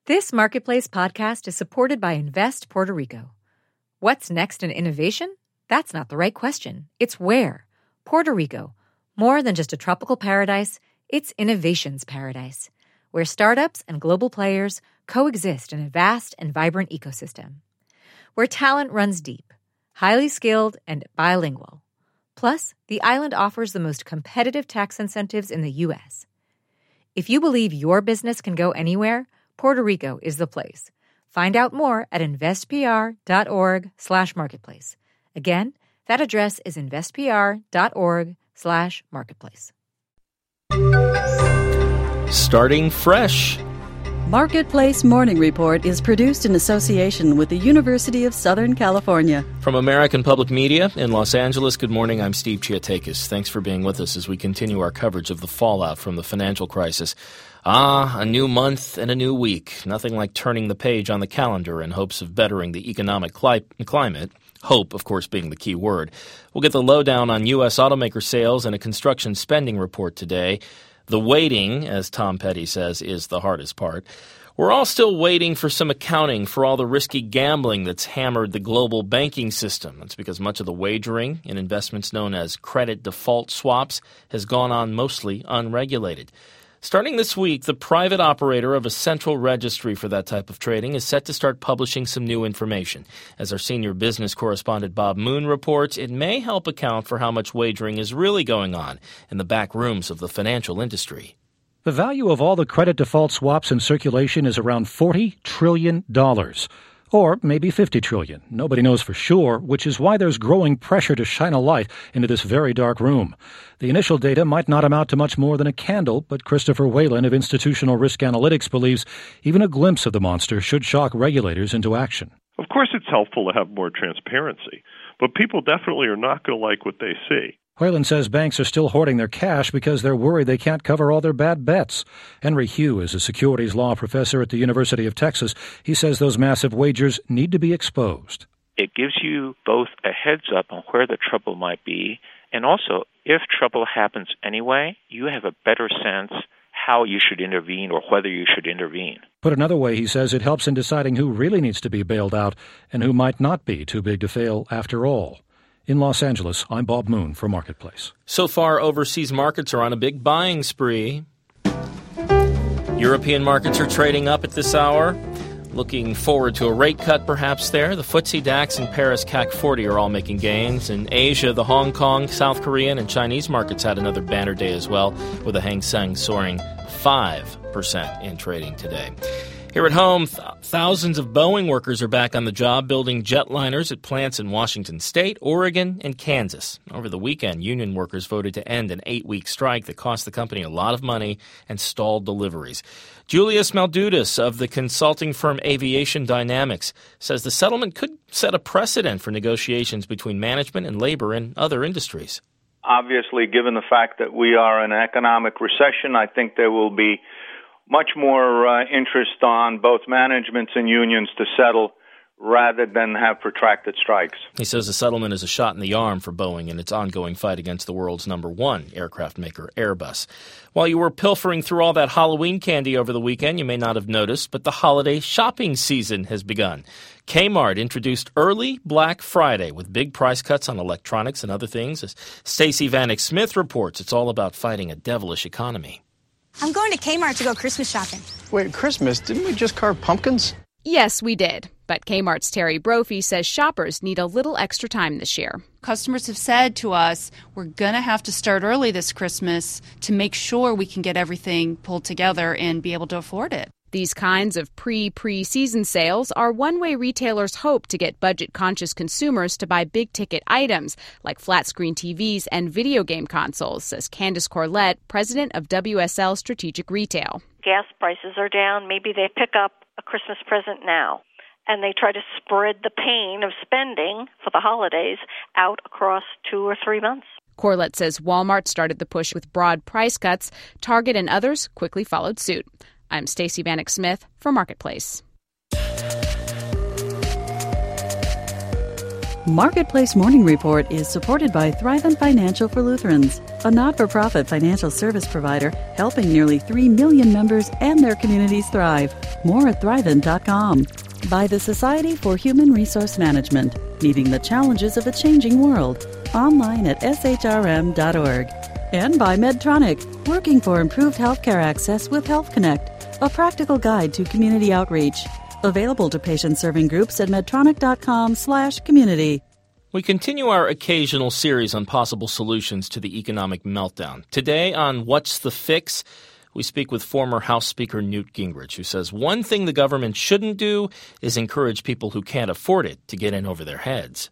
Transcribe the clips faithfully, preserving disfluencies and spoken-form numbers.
This Marketplace podcast is supported by Invest Puerto Rico. What's next in innovation? That's not the right question. It's where. Puerto Rico. More than just a tropical paradise, it's innovation's paradise, where startups and global players coexist in a vast and vibrant ecosystem. Where talent runs deep, highly skilled, and bilingual. Plus, the island offers the most competitive tax incentives in the U S. If you believe your business can go anywhere, Puerto Rico is the place. Find out more at investpr.org slash marketplace. Again, that address is investpr.org slash marketplace. Starting fresh. Marketplace Morning Report is produced in association with the University of Southern California. From American Public Media in Los Angeles, good morning. I'm Steve Chiatakis. Thanks for being with us as we continue our coverage of the fallout from the financial crisis. Ah, a new month and a new week. Nothing like turning the page on the calendar in hopes of bettering the economic cli- climate. Hope, of course, being the key word. We'll get the lowdown on U S automaker sales and a construction spending report today. The waiting, as Tom Petty says, is the hardest part. We're all still waiting for some accounting for all the risky gambling that's hammered the global banking system. That's because much of the wagering in investments known as credit default swaps has gone on mostly unregulated. Starting this week, the private operator of a central registry for that type of trading is set to start publishing some new information. As our senior business correspondent Bob Moon reports, it may help account for how much wagering is really going on in the back rooms of the financial industry. The value of all the credit default swaps in circulation is around forty trillion dollars. Or maybe fifty trillion dollars. Nobody knows for sure, which is why there's growing pressure to shine a light into this very dark room. The initial data might not amount to much more than a candle, but Christopher Whalen of Institutional Risk Analytics believes even a glimpse of the monster should shock regulators into action. Of course it's helpful to have more transparency, but people definitely are not going to like what they see. Whalen says banks are still hoarding their cash because they're worried they can't cover all their bad bets. Henry Hugh is a securities law professor at the University of Texas. He says those massive wagers need to be exposed. It gives you both a heads up on where the trouble might be, and also, if trouble happens anyway, you have a better sense how you should intervene or whether you should intervene. Put another way, he says it helps in deciding who really needs to be bailed out and who might not be too big to fail after all. In Los Angeles, I'm Bob Moon for Marketplace. So far, overseas markets are on a big buying spree. European markets are trading up at this hour. Looking forward to a rate cut perhaps there. The F T S E DAX and Paris C A C forty are all making gains. In Asia, the Hong Kong, South Korean, and Chinese markets had another banner day as well, with the Hang Seng soaring five percent in trading today. Here at home, th- thousands of Boeing workers are back on the job building jetliners at plants in Washington State, Oregon, and Kansas. Over the weekend, union workers voted to end an eight-week strike that cost the company a lot of money and stalled deliveries. Julius Maldudas of the consulting firm Aviation Dynamics says the settlement could set a precedent for negotiations between management and labor in other industries. Obviously, given the fact that we are in an economic recession, I think there will be much more uh, interest on both managements and unions to settle rather than have protracted strikes. He says the settlement is a shot in the arm for Boeing in its ongoing fight against the world's number one aircraft maker, Airbus. While you were pilfering through all that Halloween candy over the weekend, you may not have noticed, but the holiday shopping season has begun. Kmart introduced early Black Friday with big price cuts on electronics and other things. As Stacey Vanek Smith reports, it's all about fighting a devilish economy. I'm going to Kmart to go Christmas shopping. Wait, Christmas? Didn't we just carve pumpkins? Yes, we did. But Kmart's Terry Brophy says shoppers need a little extra time this year. Customers have said to us, we're going to have to start early this Christmas to make sure we can get everything pulled together and be able to afford it. These kinds of pre-pre-season sales are one way retailers hope to get budget-conscious consumers to buy big-ticket items like flat-screen T Vs and video game consoles, says Candace Corlett, president of W S L Strategic Retail. Gas prices are down. Maybe they pick up a Christmas present now, and they try to spread the pain of spending for the holidays out across two or three months. Corlett says Walmart started the push with broad price cuts. Target and others quickly followed suit. I'm Stacey Vanek Smith for Marketplace. Marketplace Morning Report is supported by Thrivent Financial for Lutherans. a not-for-profit financial service provider helping nearly three million members and their communities thrive. More at Thrivent dot com. By the Society for Human Resource Management, meeting the challenges of a changing world. Online at S H R M dot org. And by Medtronic, working for improved healthcare access with Health Connect, a practical guide to community outreach. Available to patient-serving groups at medtronic dot com slash community. We continue our occasional series on possible solutions to the economic meltdown. Today on What's the Fix, we speak with former House Speaker Newt Gingrich, who says one thing the government shouldn't do is encourage people who can't afford it to get in over their heads.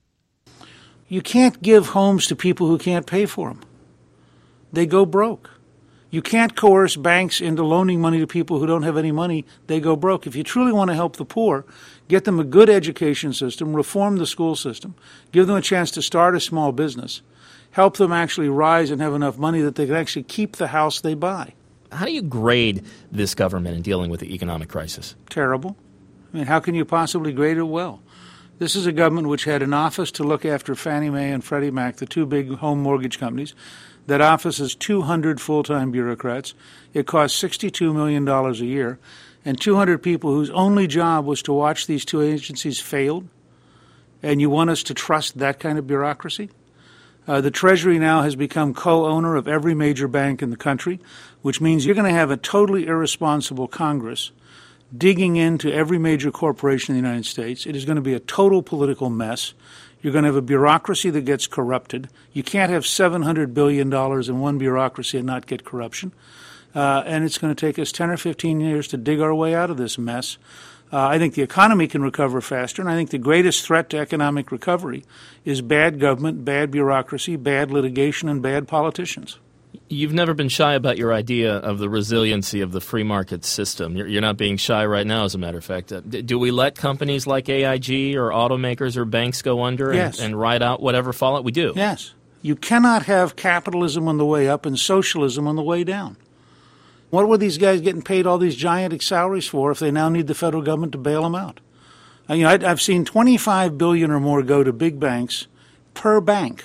You can't give homes to people who can't pay for them. They go broke. You can't coerce banks into loaning money to people who don't have any money. They go broke. If you truly want to help the poor, get them a good education system, reform the school system, give them a chance to start a small business, help them actually rise and have enough money that they can actually keep the house they buy. How do you grade this government in dealing with the economic crisis? Terrible. I mean, how can you possibly grade it well? This is a government which had an office to look after Fannie Mae and Freddie Mac, the two big home mortgage companies. That office has two hundred full-time bureaucrats. It costs sixty-two million dollars a year. And two hundred people whose only job was to watch these two agencies failed. And you want us to trust that kind of bureaucracy? Uh, the Treasury now has become co-owner of every major bank in the country, which means you're going to have a totally irresponsible Congress digging into every major corporation in the United States. It is going to be a total political mess. You're going to have a bureaucracy that gets corrupted. You can't have seven hundred billion dollars in one bureaucracy and not get corruption. Uh, and it's going to take us ten or fifteen years to dig our way out of this mess. Uh, I think the economy can recover faster, and I think the greatest threat to economic recovery is bad government, bad bureaucracy, bad litigation, and bad politicians. You've never been shy about your idea of the resiliency of the free market system. You're, you're not being shy right now, as a matter of fact. Uh, do we let companies like A I G or automakers or banks go under yes. and, and ride out whatever fallout? We do. Yes. You cannot have capitalism on the way up and socialism on the way down. What were these guys getting paid all these giant salaries for if they now need the federal government to bail them out? Uh, you know, I, I've seen twenty-five billion dollars or more go to big banks per bank.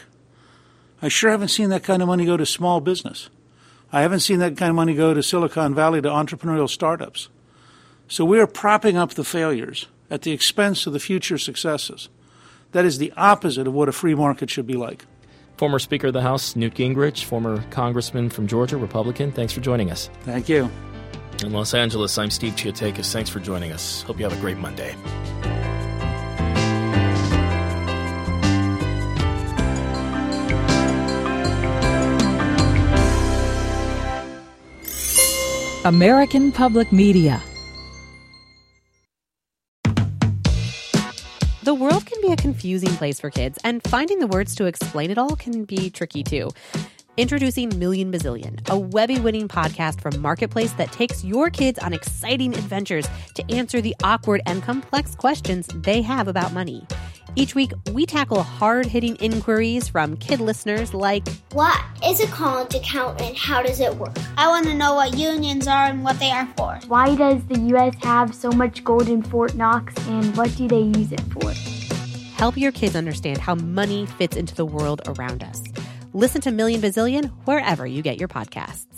I sure haven't seen that kind of money go to small business. I haven't seen that kind of money go to Silicon Valley, to entrepreneurial startups. So we are propping up the failures at the expense of the future successes. That is the opposite of what a free market should be like. Former Speaker of the House, Newt Gingrich, former Congressman from Georgia, Republican, thanks for joining us. Thank you. In Los Angeles, I'm Steve Chiatakis. Thanks for joining us. Hope you have a great Monday. American Public Media. The world can be a confusing place for kids, and finding the words to explain it all can be tricky too. Introducing Million Bazillion, a Webby-winning podcast from Marketplace that takes your kids on exciting adventures to answer the awkward and complex questions they have about money. Each week, we tackle hard-hitting inquiries from kid listeners like, what is a college account and how does it work? I want to know what unions are and what they are for. Why does the U S have so much gold in Fort Knox and what do they use it for? Help your kids understand how money fits into the world around us. Listen to Million Bazillion wherever you get your podcasts.